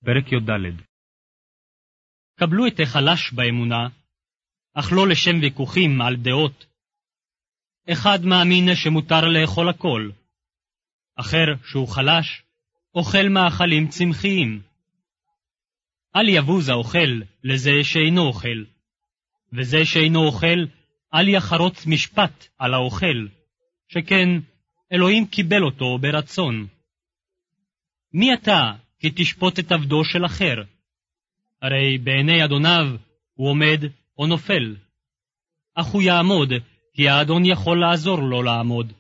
פרק י"ד. קבלו את החלש באמונה, אך לא לשם ויכוחים על דעות. אחד מאמין שמותר לאכול הכל, אחר שהוא חלש, אוכל מאכלים צמחיים. אל יבוז האוכל לזה שאינו אוכל, וזה שאינו אוכל, אל יחרוץ משפט על האוכל, שכן אלוהים קיבל אותו ברצון. מי אתה כי תשפוט את עבדו של אחר? הרי בעיני אדוניו הוא עומד או נופל. אך הוא יעמוד, כי האדון יכול לעזור לו לעמוד.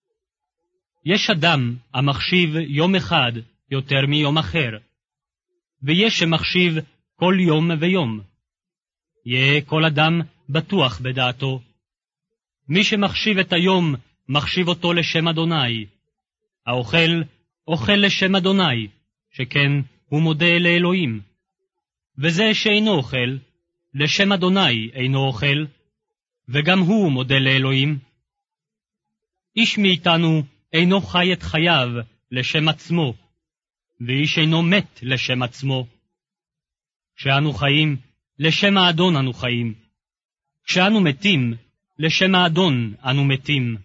יש אדם המחשיב יום אחד יותר מיום אחר, ויש שמחשיב כל יום ויום. יהיה כל אדם בטוח בדעתו. מי שמחשיב את היום, מחשיב אותו לשם אדוני. האוכל, אוכל לשם אדוני, שכן הוא מודה לאלוהים. וזה שאינו אוכל, לשם אדוני אינו אוכל, וגם הוא מודה לאלוהים. איש מאיתנו אינו חי את חייו לשם עצמו, ואיש אינו מת לשם עצמו. כשאנו חיים, לשם האדון אנו חיים. כשאנו מתים, לשם האדון אנו מתים.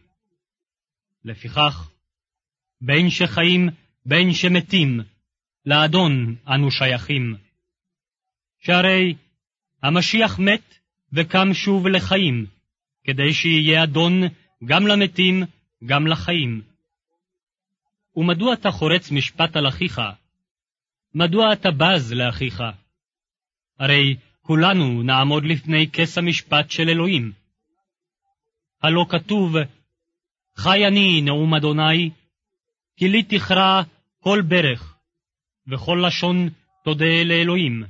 לפיכך, בין שחיים, בין שמתים, לאדון אנו שייכים. שהרי המשיח מת וקם שוב לחיים, כדי שיהיה אדון גם למתים, גם לחיים. ומדוע אתה חורץ משפט על אחיך? מדוע אתה בז לאחיך? הרי כולנו נעמוד לפני כס המשפט של אלוהים. הלא כתוב, חי אני נאום אדוני, כי לי תכרע כל ברך, וכל לשון תודה לאלוהים.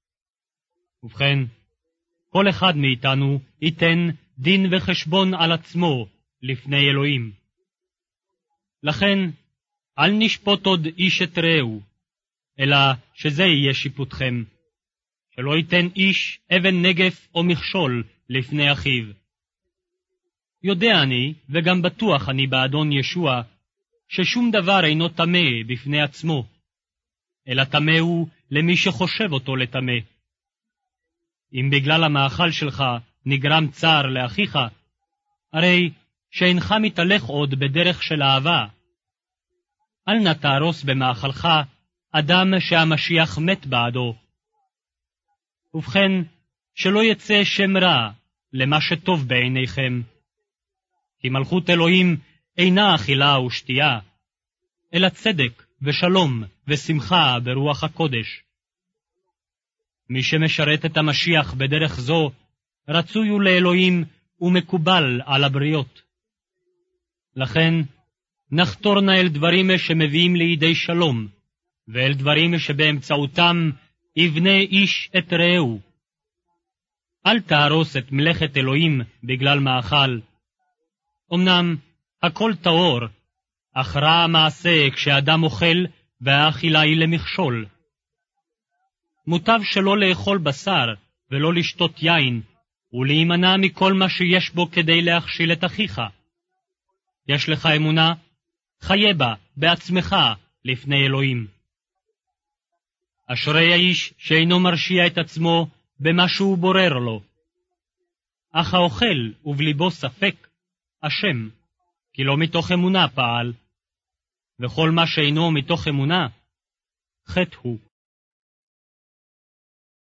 ובכן, כל אחד מאיתנו ייתן דין וחשבון על עצמו לפני אלוהים. לכן, אל נשפוט עוד איש את רעהו, אלא שזה יהיה שיפוטכם, שלא ייתן איש אבן נגף או מכשול לפני אחיו. יודע אני, וגם בטוח אני באדון ישוע, ששום דבר אינו טמא בפני עצמו, אלא טמא הוא למי שחושב אותו לטמא. אם בגלל המאכל שלך נגרם צער לאחיך, הרי שאינך מתהלך עוד בדרך של אהבה. אל נא תהרוס במאכלך אדם שהמשיח מת בעדו. ובכן, שלא יצא שם רע למה שטוב בעיניכם. כי מלכות אלוהים אינה אכילה ושתייה, אלא צדק ושלום ושמחה ברוח הקודש. מי שמשרת את המשיח בדרך זו, רצוי הוא לאלוהים ומקובל על הבריות. לכן, נחתור נא אל דברים שמביאים לידי שלום, ואל דברים שבאמצעותם יבנה איש את רעהו. אל תהרוס את מלאכת אלוהים בגלל מאכל. אמנם הכל טהור, אך רע המעשה כשאדם אוכל והאכילה היא למכשול. מוטב שלא לאכול בשר ולא לשתות יין, ולהימנע מכל מה שיש בו כדי להכשיל את אחיך. יש לך אמונה? חיה בה בעצמך לפני אלוהים. אשרי האיש שאינו מרשיע את עצמו במה שהוא בורר לו. אך האוכל ובליבו ספק, אשם, כי לא מתוך אמונה פעל, וכל מה שאינו מתוך אמונה, חטא הוא.